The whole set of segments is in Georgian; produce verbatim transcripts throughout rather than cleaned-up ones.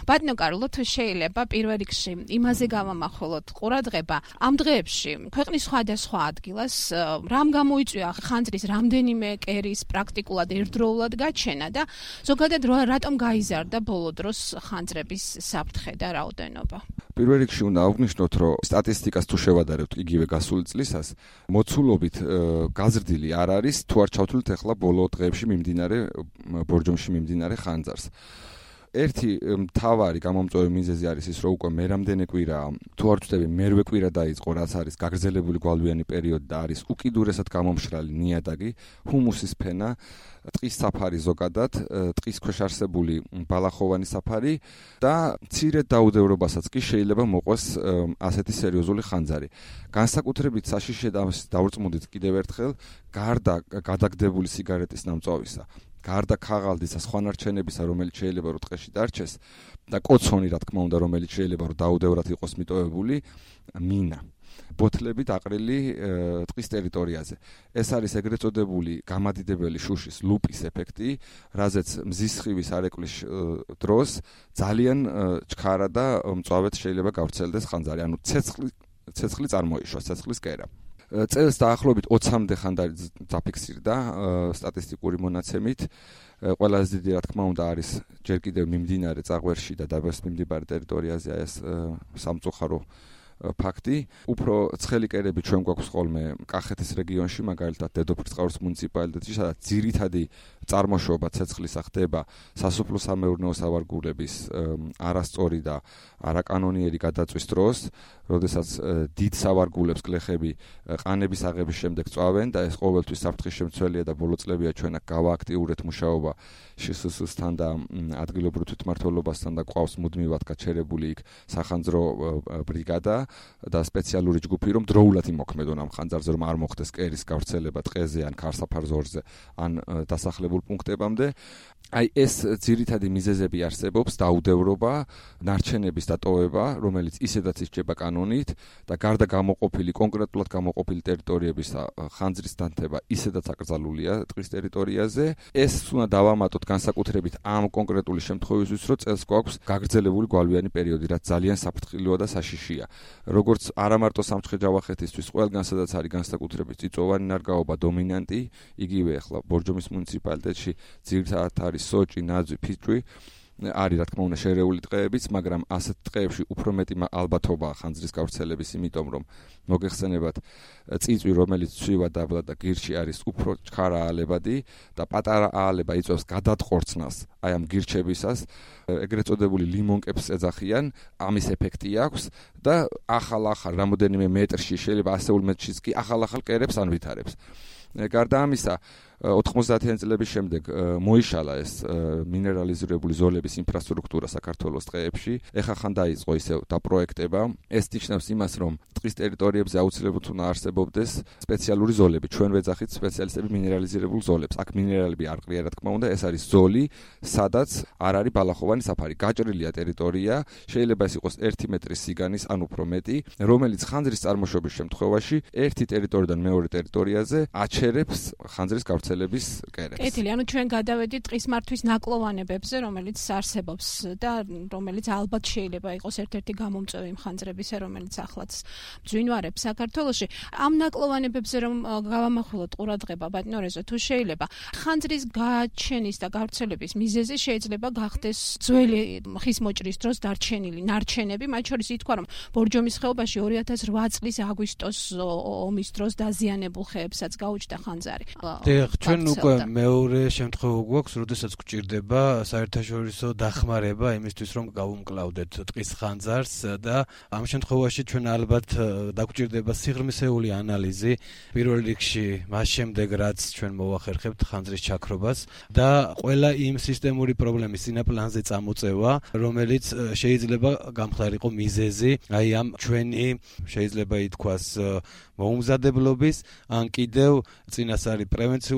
ბატონო კარლო, თუ შეიძლება პირველ რიგში იმაზე გავამახვილოთ ყურადღება ამ დღეებში ქვეყნის სხვადასხვა ადგილას რამ გამოიწვია ხანძრის რამდენიმე კერის პრაქტიკულად ერთდროულად გაჩენა და ზოგადად რატომ გაიზარდა ბოლო დროს ხანძრების საფრთხე და რაოდენობა. პირველ რიგში უნდა აღვნიშნოთ, რომ სტატისტიკას თუ შევადარებთ იგივე გასული წლისას, მოცულობით გაზრდილი არ არის, თუ არ ჩავთვლით ახლა ბოლო დღეებში მიმდინარე ბორჯომში მიმდინარე ხანძარს. ერთი მთავარი გამომწვევი მიზეზი არის ის, რომ უკვე მე რამდენი კვირა, თუ არ ვწდები, მერვე კვირა დაიწყო, რაც არის გაგრძელებული გვალვიანი პერიოდი და არის უკიდურესად გამომშრალი ნიადაგი, ჰუმუსის ფენა, ტყის საფარი ზოგადად, ტყის ქვეშ არსებული ბალახოვანი საფარი და მცირედ დაუდევრობასაც კი შეიძლება მოყვეს ასეთი სერიოზული ხანძარი. განსაკუთრებით საშიშე დავრწმუნდით კიდევ ერთხელ, გარდა გადაგდებული სიგარეტის ნამწვავისა, გარდა ქაღალდის და სხვა ნარჩენებისა, რომელიც შეიძლება რომ ტყეში დარჩეს და კოცონი, რა თქმა უნდა, რომელიც შეიძლება რომ დაუდევრად იყოს მიტოვებული, მინა. ბოთლები დაყრილი ტყის ტერიტორიაზე. ეს არის ეგრეთ წოდებული გამადიდებელი შუშის ლუპის ეფექტი, რაზეც მზის სხივის არეკლის დროს ძალიან ჩქარა და მწვავედ შეიძლება გავრცელდეს ხანძარი, ანუ ცეცხლი ცეცხლი წარმოიშვა, ცეცხლის კერა. წელს დაახლოებით ოცამდე ხანძარი დაფიქსირდა სტატისტიკური მონაცემით. ყველაზე დიდი რა თქმა უნდა არის ჯერ კიდევ მიმდინარე წაღვერში და დაბას მიმდებარე ტერიტორიაზე ეს სამწუხარო ფაქტი. უფრო ცხელი კერები ჩვენ გვაქვს ხოლმე კახეთის რეგიონში, მაგალითად დედოფლისწყაროს მუნიციპალიტეტში, სადაც ძირითადი წარმოშობა ცეცხლისა ხდება სასოფლო-სამეურნეო სავარგულების არასწორი და არაკანონიერი გადაწვის დროს, როდესაც დიდ სავარგულებს გლეხები ყანების აღების შემდეგ წვავენ და ეს ყოველთვის საფრთხის შემცველია და ბოლო წლებია ჩვენ აქ გავააქტიურეთ მუშაობა შსს-თან და ადგილობრივ თვითმმართველობასთან და გვყავს მუდმივად გაჩერებული იქ სახანძრო ბრიგადა და სპეციალური ჯგუფი, რომ დროულად იმოქმედონ ამ ხანძარზე, რომ არ მოხდეს კერის გავრცელება ტყეზე ან ქარსაფარზორზე ან დასახლებულ პუნქტებამდე. აი ეს ძირითადი მიზეზები არსებობს, დაუდევრობა, ნარჩენების დატოვება, რომელიც ისედაც ისჯება კანონით და გარდა გამოყოფილი, კონკრეტულად გამოყოფილი ტერიტორიების ხანძრის დანთება ისედაც აკრძალულია ტყის ტერიტორიაზე. ეს უნდა დავამატოთ განსაკუთრებით ამ კონკრეტული შემთხვევისთვის, რომ წელს გვაქვს გაგრძელებული გვალვიანი პერიოდი, რაც ძალიან საფრთხილოა და საშიშია. როგორც არა მარტო სამცხე-ჯავახეთისთვის, ყველგან სადაც არის განსაკუთრებით წიწვოვანი ნარგაობა დომინანტი, იგივე ახლა ბორჯომის მუნიციპალიტეტში ძირითადად არის სოჭი, ნაძვი, ფიჭვი, არის რა თქმა უნდა შერეული ტყეებიც, მაგრამ ასეთ ტყეებში უფრო მეტი ალბათობაა ხანძრის გავრცელების, იმიტომ რომ მოგეხსენებათ წიწვი, რომელიც ცვივა დაბლა და გირჩი არის უფრო ჩქარა აალებადი და პატარა აალება იწვევს გადატყორცნას აი ამ გირჩებისას, ეგრეთ წოდებული ლიმონკებს ეძახიან, ამის ეფექტი აქვს და ახალ-ახალ რამოდენიმე მეტრში, შეიძლება ასეულ მეტრშიც კი ახალ-ახალ კერებს ანვითარებს. გარდა ამისა, ოთხმოცდაათიანი წლების შემდეგ მოიშალა ეს მინერალიზირებული ზოლების ინფრასტრუქტურა საქართველოს ტყეებში. ეხლა ხან დაიწყო ისევ დაპროექტება. ეს ნიშნავს იმას, რომ ტყის ტერიტორიებზე აუცილებლად უნდა არსებობდეს სპეციალური ზოლები. ჩვენ ვეძახით სპეციალისტები მინერალიზირებულ ზოლებს. აქ მინერალები არ ყრია, რა თქმა უნდა, ეს არის ზოლი, სადაც არ არის ბალახოვანი საფარი. გაჭრილია ტერიტორია, შეიძლება ეს იყოს ერთი მეტრის სიგანის ან უფრო მეტი, რომელიც ხანძრის წარმოშობის შემთხვევაში ერთი ტერიტორიიდან მეორე ტერიტორიაზე აჩერებს ხანძრის გავრცელებას. კეთილი, ანუ ჩვენ გადავედით ტყის მართვის ნაკლოვანებებზე, რომელიც არსებობს და რომელიც ალბათ შეიძლება იყოს ერთ-ერთი გამომწვევი ხანძრებისა, რომელიც ახლაც ბძვინვარებს საქართველოში. ამ ნაკლოვანებებზე რომ გავამახვილოთ ყურადღება, ბატონო რეზო, თუ შეიძლება, ხანძრის გაჩენის და გავრცელების მიზეზი შეიძლება გახდეს ძველი ხის მოჭრის დროს დარჩენილი ნარჩენები, მათ შორის ითქვა, რომ ბორჯომის ხეობაში ორი ათას რვა წლის აგვისტოს ომის დროს დაზიანებულ ხეებსაც გაუჩნდა ხანძარი. ჩვენ უკვე მეორე შემთხვევა გვაქვს, როდესაც გვჭირდება საერთაშორისო დახმარება იმისთვის, რომ გავუმკლავდეთ ტყის ხანძარს და ამ შემთხვევაში ჩვენ ალბათ დაგვჭირდება სიღრმისეული ანალიზი პირველ რიგში მას შემდეგ, რაც ჩვენ მოვახერხებთ ხანძრის ჩაქრობას და ყველა იმ სისტემური პრობლემის წინაპლანზე წამოწევა, რომელიც შეიძლება გამხდარიყო მიზეზი აი ამ ჩვენი შეიძლება ითქვას მოუმზადებლობის ან კიდევ წინასწარი პრევენციული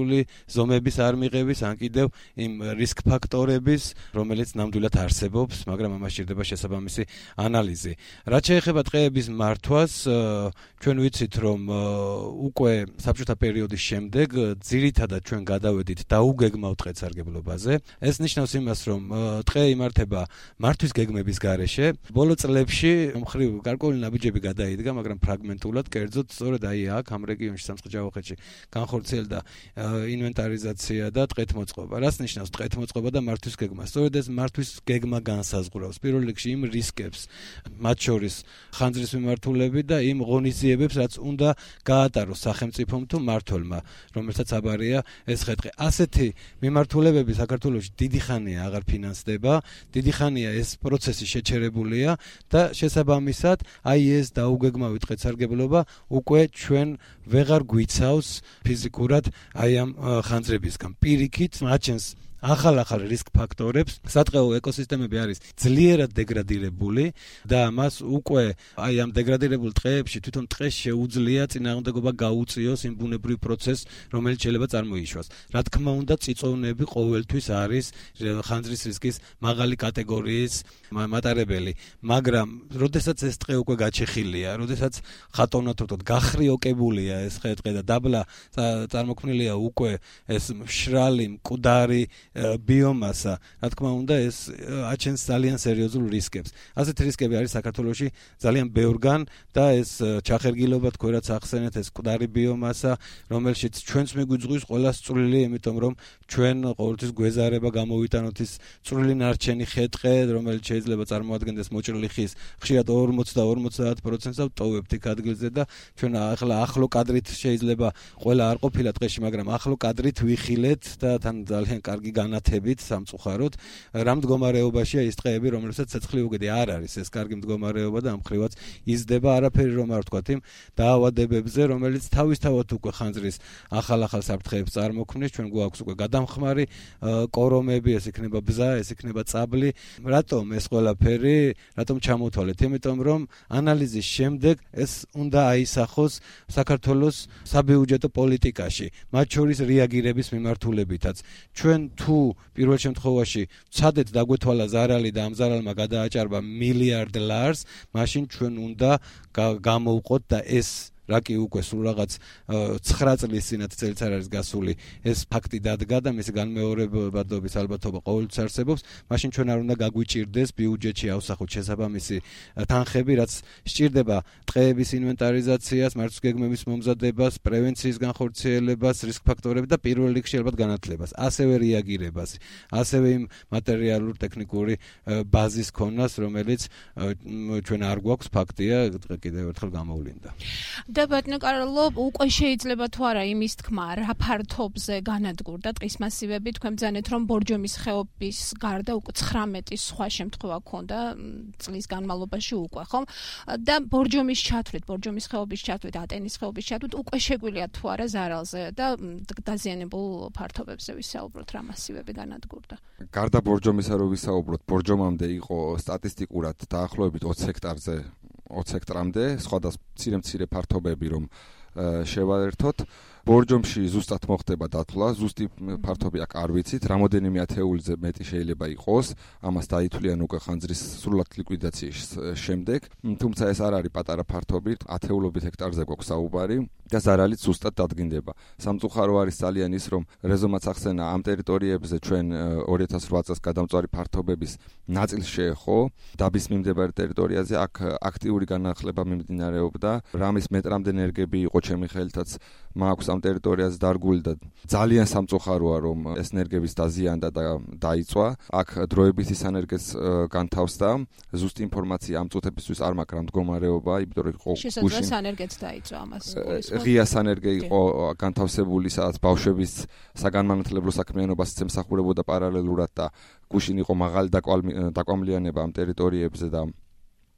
კონკრეტული ზომების არ მიღების, ან კიდევ იმ რისკ ფაქტორების, რომელიც ნამდვილად არსებობს, მაგრამ ამას სჭირდება შესაბამისი ანალიზი. რაც შეეხება ტყეების მართვას, ჩვენ ვიცით, რომ უკვე საბჭოთა პერიოდის შემდეგ ძირითადად ჩვენ გადავედით დაუგეგმავ ტყესარგებლობაზე. ეს ნიშნავს იმას, რომ ტყე იმართება მართვის გეგმების გარეშე. ბოლო წლებში მხრივ გარკვეული ნაბიჯები გადაიდგა, მაგრამ ფრაგმენტულად, კერძოდ სწორედ აი აქ ამ რეგიონში სამცხე-ჯავახეთში განხორციელდა ინვენტარიზაცია და ტყეთმოწყობა. რას ნიშნავს ტყეთმოწყობა და მართვის გეგმა? სწორედ ეს მართვის გეგმა განსაზღვრავს პირველ რიგში იმ რისკებს, მათ შორის ხანძრის მიმართულები და იმ ღონისძიებებს, რაც უნდა გაატაროს სახელმწიფომ თუ მმართველმა, რომელსაც აბარია ეს ხეთყი. ასეთი მიმართულებები საქართველოში დიდი ხანია აღარ ფინანსდება, დიდი ხანია ეს პროცესი შეჩერებულია და შესაბამისად აი ეს დაუგეგმავი ტყესარგებლობა უკვე ჩვენ ვეღარ გვიცავს ფიზიკურად აი ამ ხანძრებისგან. პირიქით აჩენს ახალ-ახალ რისკ ფაქტორებს, სატყეო ეკოსისტემები არის ძლიერად დეგრადირებული და მას უკვე აი ამ დეგრადირებულ ტყეებში თვითონ ტყეს შეუძლია წინააღმდეგობა გაუწიოს იმ ბუნებრივ პროცესს, რომელიც შეიძლება წარმოიშვას. რა თქმა უნდა, წიწოვნები ყოველთვის არის ხანძრის რისკის მაღალი კატეგორიის მატარებელი, მაგრამ როდესაც ეს ტყე უკვე გაჩეხილია, როდესაც ხატოვნად ვთქვათ, გახრიოკებულია ეს ხე-ტყე და დაბლა წარმოქმნილია უკვე ეს მშრალი, მკვდარი ბიომასა, რა თქმა უნდა, ეს აჩენს ძალიან სერიოზულ რისკებს. ასეთი რისკები არის საქართველოში ძალიან ბევრგან და ეს ჩახერგილობა თქვენ რაც ახსენეთ, ეს მკვდარი ბიომასა, რომელშიც ჩვენც მიგვიძღვის ყველას წვრილი, იმიტომ რომ ჩვენ ყოველთვის გვეზარება გამოვიტანოთ ის წვრილი ნარჩენი ხე-ტყე, რომელიც შეიძლება წარმოადგენდეს მოჭრილი ხის ხშირად ორმოცი და ორმოცდაათ პროცენტს ვტოვებთ იქ ადგილზე და ჩვენ ახლა ახლო კადრით შეიძლება ყველა არ ყოფილა ტყეში, მაგრამ ახლო კადრით ვიხილეთ და თან ძალიან კარგი განათებით სამწუხაროდ რა მდგომარეობაშია ის ტყეები, რომელსაც ცეცხლი უგედი არ არის ეს კარგი მდგომარეობა და ამხრივაც იზრდება არაფერი რომ არ ვთქვათ იმ დაავადებებზე, რომელიც თავისთავად უკვე ხანძრის ახალ-ახალ საფრთხეებს წარმოქმნის, ჩვენ გვაქვს უკვე გადამხმარი კორომები, ეს იქნება ბზა, ეს იქნება წაბლი. რატომ ეს ყველაფერი, რატომ ჩამოთვალეთ? იმიტომ რომ ანალიზის შემდეგ ეს უნდა აისახოს საქართველოს საბიუჯეტო პოლიტიკაში, მათ შორის რეაგირების მიმართულებითაც. ჩვენ თუ პირველ შემთხვევაში ვცადეთ დაგვეთვალა ზარალი და ამ ზარალმა გადააჭარბა მილიარდ ლარს, მაშინ ჩვენ უნდა გამოვყოთ და ეს რაკი უკვე სულ რაღაც ცხრა წლის წინათ წელს არ არის გასული ეს ფაქტი დადგა და მისი განმეორებადობის ალბათობა ყოველთვის არსებობს, მაშინ ჩვენ არ უნდა გაგვიჭირდეს ბიუჯეტში ავსახოთ შესაბამისი თანხები, რაც სჭირდება ტყეების ინვენტარიზაციას, მართვის გეგმების მომზადებას, პრევენციის განხორციელებას, რისკ ფაქტორები და პირველ რიგში ალბათ განათლებას, ასევე რეაგირებას, ასევე იმ მატერიალურ ტექნიკური ბაზის ქონას, რომელიც ჩვენ არ გვაქვს, ფაქტია, კიდევ ერთხელ გამოვლინდა. და ბატონო კარლო, უკვე შეიძლება თუ არა იმის თქმა, რა ფართობზე განადგურდა ტყის მასივები, თქვენ ბრძანეთ, რომ ბორჯომის ხეობის გარდა უკვე ცხრამეტი სხვა შემთხვევა ქონდა წლის განმავლობაში უკვე, ხომ? და ბორჯომის ჩათვლით, ბორჯომის ხეობის ჩათვლით, ატენის ხეობის ჩათვლით უკვე შეგვიძლია თუ არა ზარალზე და დაზიანებულ ფართობებზე ვისაუბროთ, რა მასივები განადგურდა. გარდა ბორჯომისა რო ვისაუბროთ, ბორჯომამდე იყო სტატისტიკურად დაახლოებით ოცი ჰექტარზე ოცი ჰექტრამდე, სხვადასხვა მცირე-მცირე ფართობები რომ შევაერთოთ. ბორჯომში ზუსტად მოხდება დათვლა, ზუსტი ფართობი აქ არ ვიცით, რამოდენიმე ათეულზე მეტი შეიძლება იყოს, ამას დაითვლიან უკვე ხანძრის სრულად ლიკვიდაციის შემდეგ, თუმცა ეს არ არის პატარა ფართობი, ათეულობით ჰექტარზე გვაქვს საუბარი და ზარალიც ზუსტად დადგინდება. სამწუხარო არის ძალიან ის, რომ რეზომაც ახსენა ამ ტერიტორიებზე ჩვენ ორი ათას რვა წელს გადამწვარი ფართობების ნაწილს შეეხო, დაბის მიმდებარე ტერიტორიაზე აქ აქტიური განახლება მიმდინარეობდა, რამის მეტრამდე ენერგები იყო ჩემი ხელითაც მაქვს ამ ტერიტორიაზე დარგული და ძალიან სამწუხაროა რომ ეს ენერგების დაზიანდა და დაიწვა. აქ დროებით ის ენერგიას განთავსდა. ზუსტი ინფორმაცია ამ წუთებისთვის არ მაქვს რა მდგომარეობა, იმიტომ რომ იყო გუშინ ენერგიაც დაიწვა ამას. ღია ენერგია იყო განთავსებული, სადაც ბავშვების საგანმანათლებლო საქმიანობასაც ემსახურებოდა პარალელურად და გუშინ იყო მაღალი დაკვამლიანება ამ ტერიტორიებზე და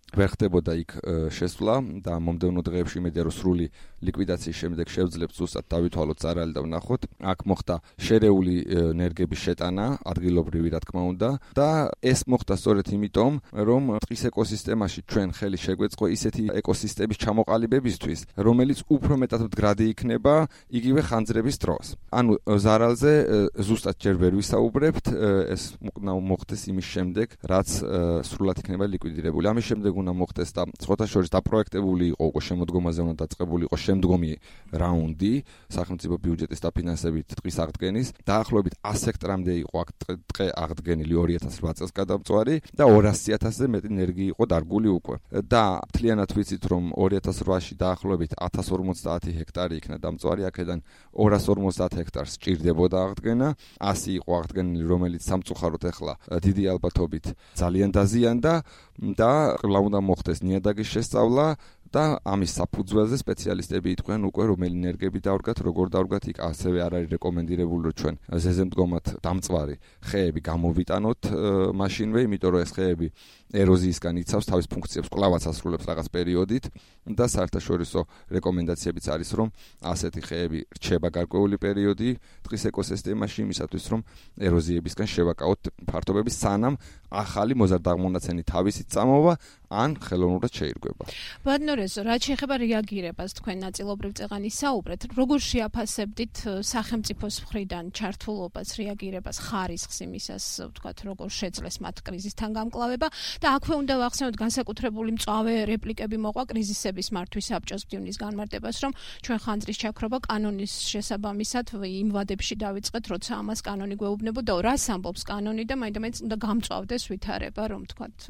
ვერ ხდებოდა იქ შესვლა და მომდევნო დღეებში იმედია რომ სრული ლიკვიდაციის შემდეგ შევძლებთ ზუსტად დავითვალოთ ზარალი და ვნახოთ. აქ მოხდა შერეული ენერგიების შეტანა, ადგილობრივი რა თქმა უნდა და ეს მოხდა სწორედ იმიტომ, რომ ტყის ეკოსისტემაში ჩვენ ხელი შეგვეწყო ისეთი ეკოსისტემის ჩამოყალიბებისთვის, რომელიც უფრო მეტად მდგრადი იქნება იგივე ხანძრების დროს. ანუ ზარალზე ზუსტად ჯერ ვერ ვისაუბრებთ, ეს მოხდეს იმის შემდეგ, რაც სრულად იქნება ლიკვიდირებული. ამის შემდეგ უნდა მოხდეს და სხვათა შორის დაპროექტებული იყო უკვე შემოდგომაზე უნდა დაწყებული იყო შემდგომი რაუნდი სახელმწიფო ბიუჯეტის დაფინანსებით ტყის აღდგენის. დაახლოებით ას ჰექტარამდე იყო აქ ტყე აღდგენილი ორი ათას რვა წელს გადამწვარი და ორასი ათასზე მეტი ენერგია იყო დარგული უკვე. და მთლიანად ვიცით რომ ორი ათას რვაში დაახლოებით ათას ორმოცდაათი ჰექტარი იქნა დამწვარი, აქედან ორას ორმოცდაათ ჰექტარს სჭირდებოდა აღდგენა. ასი იყო აღდგენილი, რომელიც სამწუხაროდ ახლა დიდი ალბათობით ძალიან დაზიანდა და კვლავ უნდა მოხდეს ნიადაგის შესწავლა და ამის საფუძველზე სპეციალისტები იტყვიან უკვე რომელი ენერგიები დავდგათ, როგორ დავდგათ, იქ ასევე არ არის რეკომენდირებული რომ ჩვენ ზეზემდგომად დამწვარი ხეები გამოვიტანოთ მაშინვე, იმიტომ რომ ეს ხეები ეროზიისგან იცავს თავის ფუნქციებს, კვლავაც ასრულებს რაღაც პერიოდით და საერთაშორისო რეკომენდაციებიც არის რომ ასეთი ხეები რჩება გარკვეული პერიოდი ტყის ეკოსისტემაში იმისათვის რომ ეროზიებისგან შევაკავოთ ფართობები სანამ ახალი მოზარდაღმონაცენი თავისით წამოვა ან ხელოვნურად შეირგვება. ბატონორეზო, რაც შეეხება რეაგირებას, თქვენ ნაწილობრივ წეღან ისაუბრეთ, როგორ შეაფასებდით სახელმწიფოს მხრიდან ჩართულობას, რეაგირებას, ხარისხს იმისას, ვთქვათ, როგორ შეძლეს მათ კრიზისთან გამკლავება და აქვე უნდა ვახსენოთ განსაკუთრებული მწვავე რეპლიკები მოყვა კრიზისების მართვის საბჭოს ბრძნის განმარტებას, რომ ჩვენ ხანძრის ჩაქრობა კანონის შესაბამისად იმ ვადებში დავიწყეთ, როცა ამას კანონი გვეუბნებოდა, რას ამბობს კანონი და მაინდა-მაინც უნდა გამწვავდეს ვითარება, რომ ვთქვათ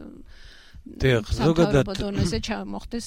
დიახ, ზოგადად ბოდონეზე ჩამოხდეს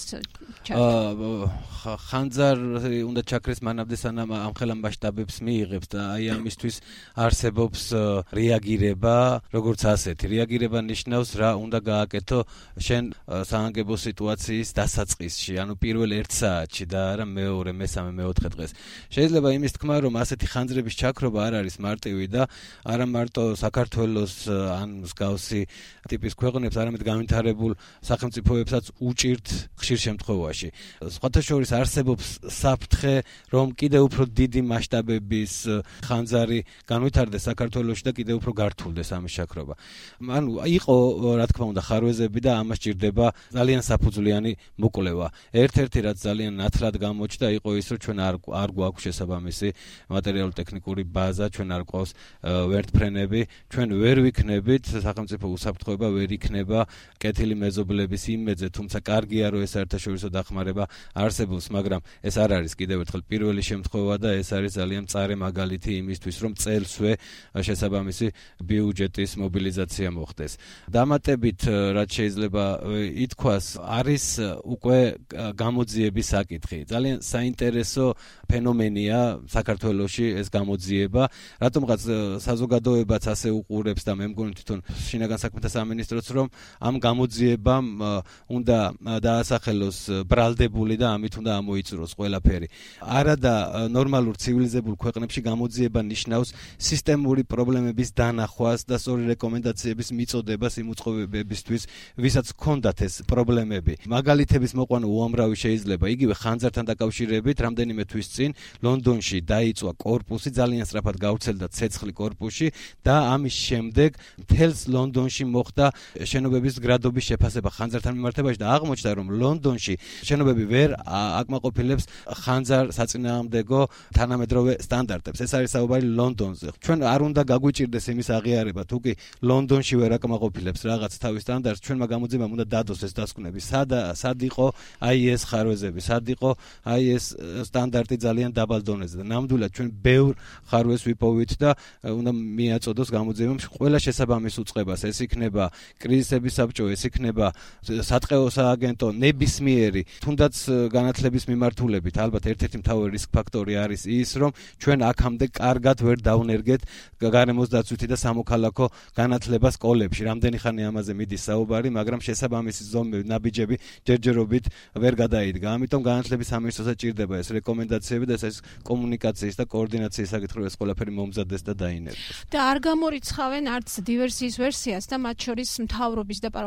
ხანძარი უნდა ჩაქრეს მანამდე სანამ ამხელა მასშტაბებს მიიღებს და აი ამისთვის არსებობს რეაგირება, როგორც ასეთი. რეაგირება ნიშნავს რა უნდა გააკეთო შენ საანგებო სიტუაციის დასაწყისში, ანუ პირველ ერთ საათში და არა მეორე, მესამე, მეოთხე დღეს. შეიძლება იმის თქმა, რომ ასეთი ხანძრების ჩაქრობა არ არის მარტივი და არა მარტო საქართველოს ან მსგავსი ტიპის ქვეყნებს, არამედ განვითარებულ სახელმწიფოებსაც უჭირთ ხშირ შემთხვევაში. სხვათა შორის არსებობს საფრთხე, რომ კიდევ უფრო დიდი მასშტაბების ხანძარი განვითარდეს საქართველოში და კიდევ უფრო გართულდეს ამის ჩაქრობა. ანუ იყო რა თქმა უნდა ხარვეზები და ამას ჭირდება ძალიან საფუძვლიანი მოკვლევა. ერთ-ერთი რაც ძალიან ნათლად გამოჩნდა იყო ის, რომ ჩვენ არ არ გვაქვს შესაბამისი მატერიალურ-ტექნიკური ბაზა, ჩვენ არ გვყავს ვერტფრენები, ჩვენ ვერ ვიქნებით სახელმწიფო უსაფრთხოება ვერ იქნება კეთილი მეზობლების იმედზე, თუმცა კარგია რომ ეს საერთაშორისო დახმარება არსებობს, მაგრამ ეს არ არის კიდევ ერთხელ პირველი შემთხვევა და ეს არის ძალიან მწარე მაგალითი იმისთვის, რომ წელსვე შესაბამისი ბიუჯეტის მობილიზაცია მოხდეს. დამატებით, რაც შეიძლება ითქვას, არის უკვე გამოძიების საკითხი. ძალიან საინტერესო ფენომენია საქართველოში ეს გამოძიება, რატომღაც საზოგადოებაც ასე უყურებს და მე მგონი თვითონ შინაგან საქმეთა სამინისტროც რომ ამ გამოძიებამ უნდა დაასახელოს ბრალდებული და ამით უნდა ამოიწუროს ყველაფერი. არადა ნორმალურ ცივილიზებულ ქვეყნებში გამოძიება ნიშნავს სისტემური პრობლემების დანახვას და სწორი რეკომენდაციების მიწოდებას იმ უწყობებებისთვის, ვისაც ჰქონდათ ეს პრობლემები. მაგალითების მოყვანა უამრავი შეიძლება. იგივე ხანძართან დაკავშირებით რამდენიმე თვის წინ ლონდონში დაიწვა კორპუსი, ძალიან სწრაფად გავრცელდა ცეცხლი კორპუსში და ამის შემდეგ მთელს ლონდონში მოხდა შენობების გრადობის შეფასება ხანძართან მიმართებაში და აღმოჩნდა რომ ლონდონში შენობები ვერ აკმაყოფილებს ხანძარ საწინააღმდეგო თანამედროვე სტანდარტებს. ეს არის საუბარი ლონდონზე. ჩვენ არ უნდა გაგვიჭირდეს იმის აღიარება, თუ კი ლონდონში ვერ აკმაყოფილებს რაღაც თავის სტანდარტს, ჩვენმა გამოძიებამ უნდა დადოს ეს დასკვნები. სად სად იყო აი ეს ხარვეზები, სად იყო აი ეს სტანდარტი ძალიან დაბალ დონეზე და ნამდვილად ჩვენ ბევრ ხარვეზს ვიპოვით და უნდა მიაწოდოს გამოძიებამ ყველა შესაბამის უწყებას. ეს იქნება კრიზისების საბჭო, ეს იქნება სატყეო სააგენტო, ნებისმიერი, თუნდაც განათლების მიმართულებით, ალბათ ერთ-ერთი მთავარი რისკ ფაქტორი არის ის, რომ ჩვენ აქამდე კარგად ვერ დავნერგეთ გარემოს დაცვითი და სამოქალაქო განათლება სკოლებში. რამდენი ხანი ამაზე მიდის საუბარი, მაგრამ შესაბამისი ზომები, ნაბიჯები ჯერჯერობით ვერ გადაიდგა. ამიტომ განათლების სამინისტროსაც ჭირდება ეს რეკომენდაციები და ეს კომუნიკაციის და კოორდინაციის საკითხი, ეს ყველაფერი მომზადდეს და დაინერგოს. და არ გამორიცხავენ არც დივერსიის ვერსიას და მათ შორის მთავრობის და პარლამენტის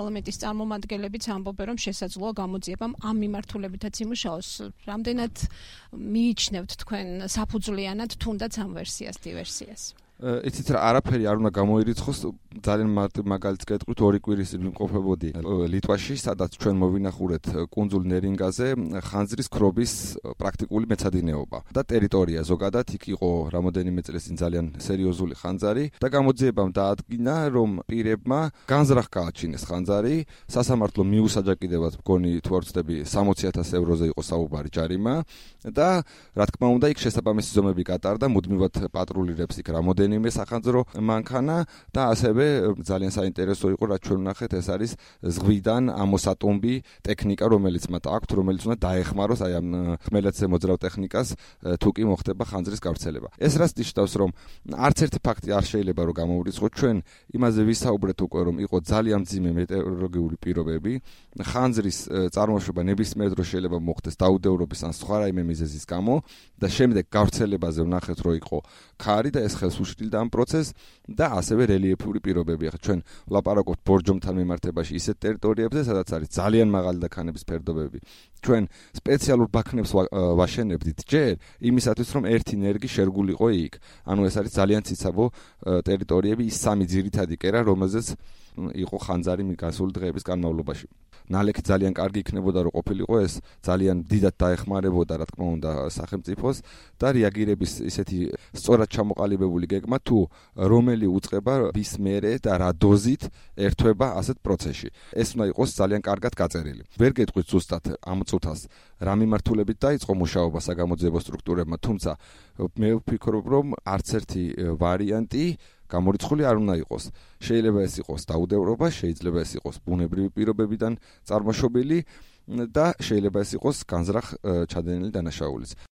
წარმომადგენლებიც ამბობენ, რომ შესაძლოა გამოძიებამ ამ მიმართულებითაც იმუშაოს. რამდენად მიიჩნევთ თქვენ საფუძვლიანად თუნდაც ამ ვერსიას, დივერსიას? იცით რა, არაფერი არ უნდა გამოირიცხოს, ძალიან მაგალითს გეტყვით, ორი კვირის წინ ვიმყოფებოდი ლიტვაში, სადაც ჩვენ მოვინახურეთ კუნძულ ნერინგაზე ხანძრის ქრობის პრაქტიკული მეცადინეობა და ტერიტორია ზოგადად იქ იყო რამოდენიმე წლის წინ ძალიან სერიოზული ხანძარი და გამოძიებამ დაადგინა, რომ პირებმა განზრახ გააჩინეს ხანძარი, სასამართლო მიუსაჯაკიდებად მგონი თუ არ ვცდები სამოცი ათასი ევროზე იყო საუბარი ჯარიმა და რა თქმა უნდა იქ შესაბამისი ზომები გატარდა, მუდმივად პატრულირებს იქ რამოდენიმე სახანძრო მანქანა და ასევე ძალიან საინტერესო იყო, რაც ჩვენ ვნახეთ, ეს არის ზღვიდან ამოსატომბი ტექნიკა, რომელიც მათ აქვთ, რომელიც უნდა დაეხმაროს აი ამ ხმელეთზე მოძრავ ტექნიკას, თუ კი მოხდება ხანძრის გავრცელება. ეს რაც ნიშნავს, რომ არც ერთი ფაქტი არ შეიძლება რომ გამოვრიცხოთ, ჩვენ იმაზე ვისაუბრეთ უკვე, რომ იყო ძალიან მძიმე მეტეოროლოგიური პირობები, ხანძრის წარმოშობა ნებისმიერ დროს შეიძლება მოხდეს დაუდევრობის ან სხვა რაიმე მიზეზის გამო და შემდეგ გავრცელებაზე ვნახეთ, რომ იყო ქარი და ეს ხელს უშლიდა ამ პროცესს და ასევე რელიეფური პირობები. ახლა ჩვენ ვლაპარაკობთ ბორჯომთან მიმართებაში ისეთ ტერიტორიებზე, სადაც არის ძალიან მაღალი და ქანების ფერდობები. ჩვენ სპეციალურ ბაქნებს ვაშენებდით ჯერ იმისათვის, რომ ერთი ნერგი შერგულიყო იქ. ანუ ეს არის ძალიან ციცაბო ტერიტორიები, ის სამი ძირითადი კერა, რომელზეც იყო ხანძარი გასული დღეების განმავლობაში. ნალექი ძალიან კარგი იქნებოდა, რომ ყოფილიყო ეს ძალიან დიდად დაეხმარებოდა, რა თქმა უნდა, სახელმწიფოს და რეაგირების ისეთი სწორად ჩამოყალიბებული გეგმა თუ რომელი უწყება ვის მერე და რა დოზით ერთვება ასეთ პროცესში. ეს უნდა იყოს ძალიან კარგად გაწერილი. ვერ გეტყვით ზუსტად ამ წუთას რა მიმართულებით დაიწყო მუშაობა საგამოძიებო სტრუქტურებმა, თუმცა მე ვფიქრობ, რომ არც ერთი ვარიანტი გამორიცხული არ უნდა იყოს. შეიძლება ეს იყოს დაუდევრობა, შეიძლება ეს იყოს ბუნებრივი პირობებიდან წარმოშობილი და შეიძლება ეს იყოს განზრახ ჩადენილი დანაშაულიც.